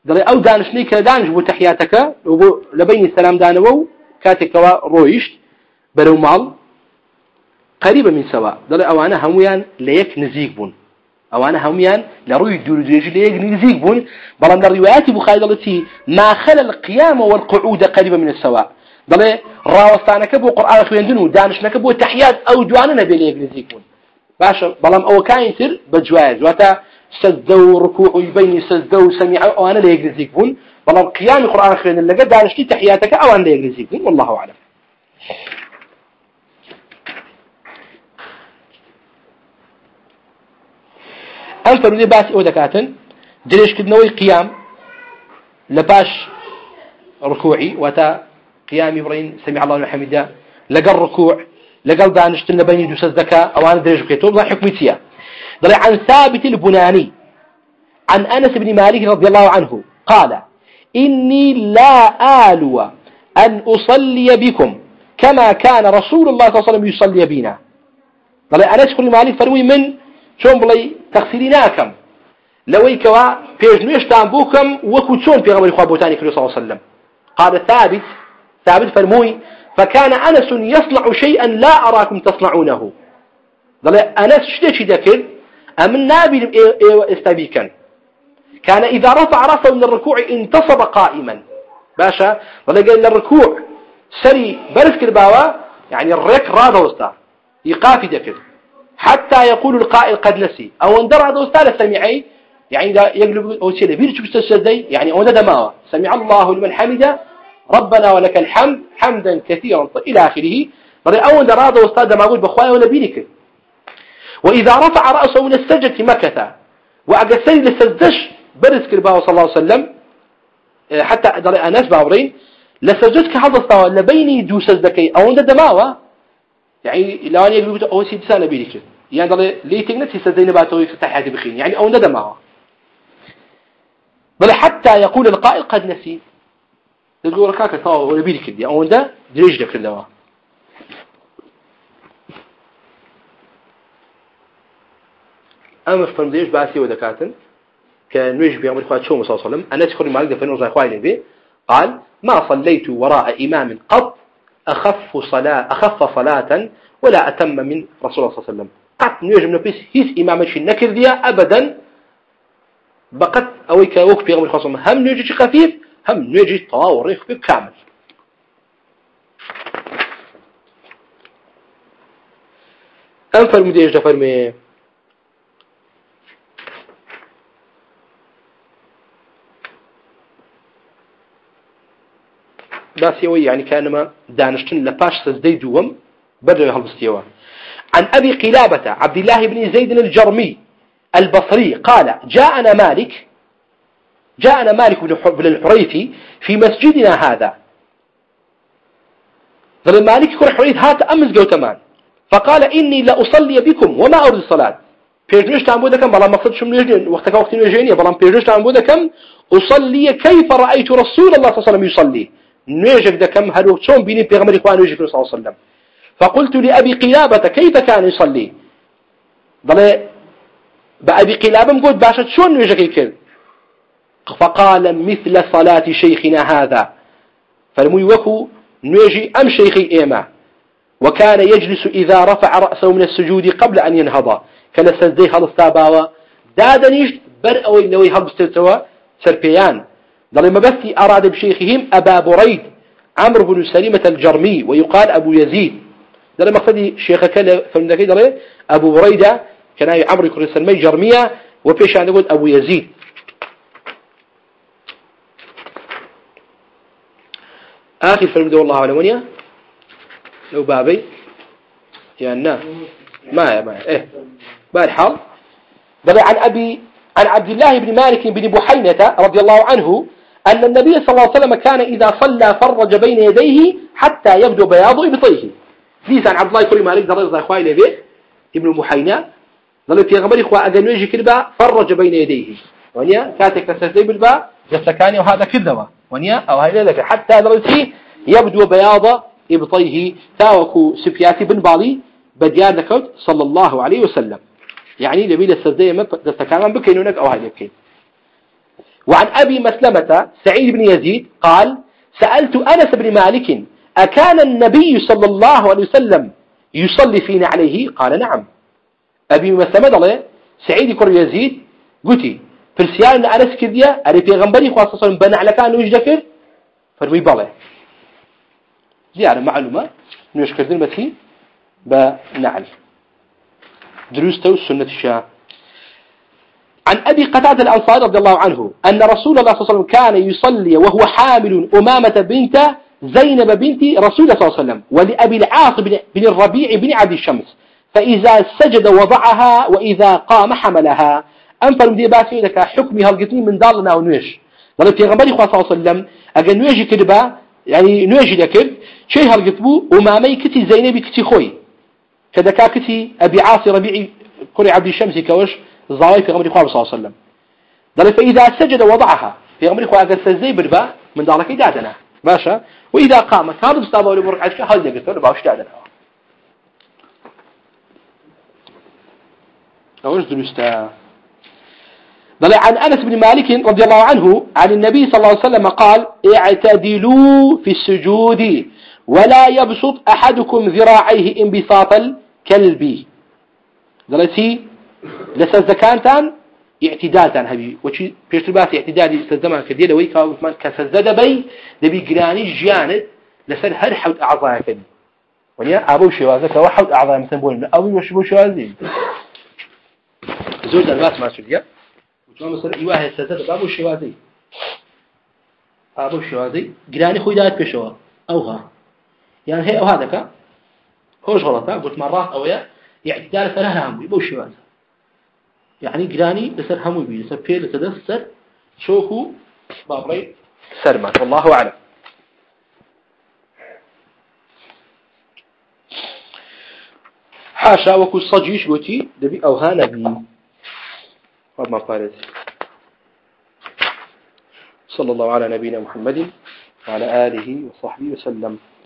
دلي أو دانشني كدانش بو تحياتك وبو لبين السلام دانو كاتك رويشت برو مال قريبة من سواء دلي أو أنا هميان ليك نزيق بون أو أنا هميان لروي الدور ليك نزيق بون بلان الروايات بخاري التي ما خلى القيام والقعود قريبة من السواء دلي راوستانك بو قرآن خويندنو دانشنك بو تحيات أو دواننا بليك نزيق بون باشا بلام أو كاينتر بجواز واتا سجدوا ركوع بين سجدوا سمع أو أنا لا يجلسك بون بلام قيام القرآن خير اللي قد دانشتي تحياتك أو أنا لا يجلسك بون والله أعلم. أنفر لي باس أو دكاتن دريش كدنوي قيام لباش ركوعي واتا قيام إبراهيم سمع الله لمن حمده لقى الركوع لقى دانشتن لبين دوس الزكاة أو أنا دريش بكيتوب لا حكمتيا. ضل عن ثابت البناني عن أنس بن مالك رضي الله عنه قال إني لا آلو أن أصلي بكم كما كان رسول الله صلى الله عليه وسلم يصلي بنا. ضل أنس بن مالك فرمي من شون بلي تغسليناكم لوي كوا بيجنوش تنبوكم وكتشون في غمر خوابوتاني صلى الله عليه وسلم. قال ثابت فرموي فكان أنس يصنع شيئا لا أراكم تصنعونه. ضل أنس شديش ذكر أمن نابل استبيكا كان إذا رفع رأسه من الركوع انتصب قائما باشا ضل قال الركوع سري برسك الباوة يعني الرك راضه وستا يقافي ذكر حتى يقول القائل قد نسي أو اندر هذا وستا لسمعي يعني إذا يقلب أو سيله بيرجو بستشدي يعني أو ندى ماوة سمع الله لمن حمده ربنا ولك الحمد حمدا كثيرا إلى آخره ضل أو اندر هذا وستا ما أقول بخوايا ولا بينك. وإذا رفع رأسه من السجدة مكث وأقسل لسجدش برز كرباه صلى الله عليه وسلم حتى ضل أنس باورين لسجدك حظصته لبيني دو سجدكي أو عند دماوة يعني لو أن يقول أو سيد سنة بيلك يعني ضل ليه تجنتي سجدين باتوي في تحيات بخين يعني أو عند دماوة بل حتى يقول القائل قد نسي تقول ركاك صار ولا بيلك دي أو عند دريج ذكر دوا. أما فرمديش باسي ودكاتن كان نوجه بأمر إخوات شوم صلى الله عليه وسلم أنا أذكر معك دفن رضي إخواني به قال ما صليت وراء إمام قط أخف صلاة ولا أتم من رسول الله صلى الله عليه وسلم قط نوجه من بيس هيس إمام الشيء نكر ديا أبدا بقت أويك وقف بأمر إخوات صلى الله عليه وسلم هم نوجه خفيف هم نوجه طاور خفيف كامل. أنفر مديش دفرمي باسيوي يعني كانما دانشتن لباش سجدي دوم بدأ هالبستيوا. عن أبي قلابة عبد الله بن زيد الجرمي البصري قال جاءنا مالك بن الحريثي في مسجدنا هذا. ظل مالك يكون حريث هات أمس قوتمان فقال إني لأصلي بكم وما أريد الصلاة بيرجوش تعبودكم بلا مقصد شو نجين وقت نجيني بلا بيرجوش تعبودكم أصلي كيف رأيت رسول الله صلى الله عليه وسلم يصلي نيجك دكم هلو شون بيني بيغمر إخوان نيجك صلى الله عليه وسلم. فقلت لأبي قلابة كيف كان يصلي ضل بأبي قلابة مقول باشا شون نيجك يكل فقال مثل صلاة شيخنا هذا فالمي وكو نيجي أم شيخي إيما وكان يجلس إذا رفع رأسه من السجود قبل أن ينهض كان سجدي خلص تاباوة دادنيش برأوي لوي هبستوا سربيان ضل مبثي أراد بشيخهم أبا بريد عمرو بن سليمة الجرمي ويقال أبو يزيد ضل مقصدي شيخك فمدكي ضل أبو بريدة كان عمرو يكون سلمي جرمية وبيش عن يقول أبو يزيد. آخر فيلم دو الله على منيا لو بابي يعني ما إيه بالحال ضل عن عبد الله بن مالك بن بحينة رضي الله عنه أن النبي صلى الله عليه وسلم كان إذا صلى فرج بين يديه حتى يبدو بياض إبطيه. ليس عن عبد الله بن مالك ضرر إخوائي لبيه ابن بحينة ظل في غمر إخوة أجنوي يجي كلبا فرج بين يديه ونيا كاتك تستيب بالباء جسكاني وهذا كذبة ونيا أو هاي لك حتى ضرتي يبدو بياض إبطيه تاوكو سفياتي بن بالي بديان لكوت صلى الله عليه وسلم يعني لبيل السردية دستكاما بكين هناك أو هاي بكين. وعن أبي مسلمة سعيد بن يزيد قال سألت أنس بن مالك أكان النبي صلى الله عليه وسلم يصلي فينا عليه قال نعم. أبي مسلمة له سعيد كر يزيد قلتي في السيارة أنس كذية أري في غنبري خاصة بنى على كان ويش ذكر فرمي بالله زيارة معلومة نوش كردين بتي بنعل دروسته السنة الشاه. عن أبي قتادة الأنصاري رضي الله عنه أن رسول الله صلى الله عليه وسلم كان يصلي وهو حامل أمامة بنت زينب بنت رسول الله صلى الله عليه وسلم ولأبي العاص بن الربيع بن عبد الشمس فإذا سجد وضعها وإذا قام حملها أنفر مدي باسي لك حكمها القتنين من دارنا ونوش ضل في غنبري صلى الله عليه وسلم أجل نوجي كذبا يعني نوجي لكذب شيء هالقتبو أمامي كتي زينب كتي خوي كذا كتي أبي عاص ربيع كل عبد الشمس كوش الظاهر في غمر إخوة صلى الله عليه وسلم ضل فإذا سجد وضعها في غمر إخوة قد سجد بربا من دارك إدادنا باشا وإذا قام هذا بستابه لبرك عشك هذا قلت له باوش دادنا أوش درستا. ضل عن أنس بن مالك رضي الله عنه عن النبي صلى الله عليه وسلم قال اعتدلوا في السجود ولا يبسط أحدكم ذراعيه انبساط الكلب. ضلتي لسه زكانتان اعتدالتان هبي وشي بيشتباس اعتدالي سزمان كديده ويكا وثمان كسزد بي دبي جراني جيانت لسه هر حود أعضاء كدي ونيا أبو شوازك وحود أعضاء مثلا بقول أبو وش بو شوازي زود الباس ما شديا وثمان مثلا يواهي سزد أبو شوازي أبو شوازي جراني خوي دايت بشوا أوها يعني هي أو هذا كا هوش غلطة قلت مرات أويا اعتدال سلها هم يبو شوازي يعني جراني لسر همو بي لسر فيه لتدسر شوكو بابري سرما والله أعلم. حاشا وكو صجيش قوتي دبي أوهانا بي وما قالت. صلى الله على نبينا محمد وعلى آله وصحبه وسلم.